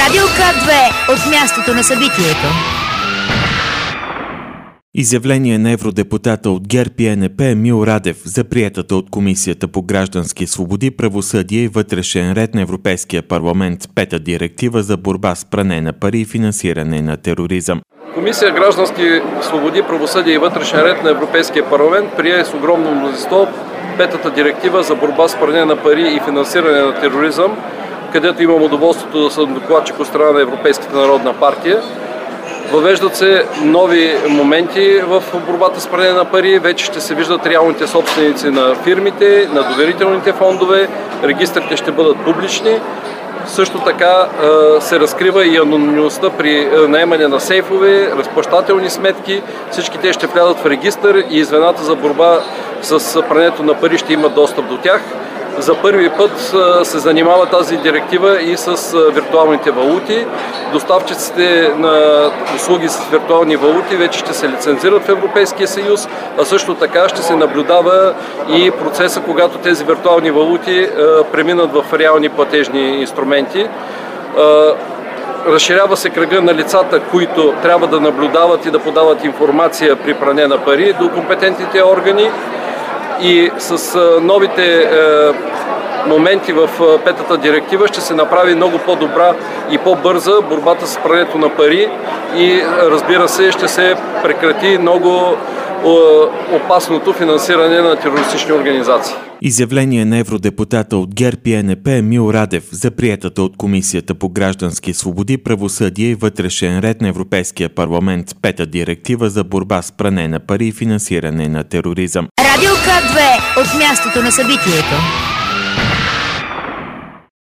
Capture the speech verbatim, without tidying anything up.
Радио К две от мястото на събитието. Изявление на евродепутата от ГЕРБ и Н П Емил Радев за приетата от Комисията по граждански свободи, правосъдие и вътрешен ред на Европейския парламент пета директива за борба с пране на пари и финансиране на тероризъм. Комисия граждански свободи, правосъдие и вътрешен ред на Европейския парламент прие с огромно мнозинство петата директива за борба с пране на пари и финансиране на тероризъм, където имам удоволствието да съм докладчик от страна на Европейската народна партия. Въвеждат се нови моменти в борбата с пране на пари. Вече ще се виждат реалните собственици на фирмите, на доверителните фондове. Регистрите ще бъдат публични. Също така се разкрива и анонимността при наемане на сейфове, разплащателни сметки. Всички те ще влязат в регистър и звената за борба с прането на пари ще имат достъп до тях. За първи път се занимава тази директива и с виртуалните валути. Доставчиците на услуги с виртуални валути вече ще се лицензират в Европейския съюз, а също така ще се наблюдава и процеса, когато тези виртуални валути преминат в реални платежни инструменти. Разширява се кръга на лицата, които трябва да наблюдават и да подават информация при пране на пари до компетентните органи. И с новите е, моменти в петата директива ще се направи много по-добра и по-бърза борбата с прането на пари и, разбира се, ще се прекрати много е, опасното финансиране на терористични организации. Изявление на евродепутата от ГЕРБ и Н П Емил Радев за приетата от Комисията по граждански свободи, правосъдие и вътрешен ред на Европейския парламент пета директива за борба с пране на пари и финансиране на тероризъм. Радио К две от мястото на събитието.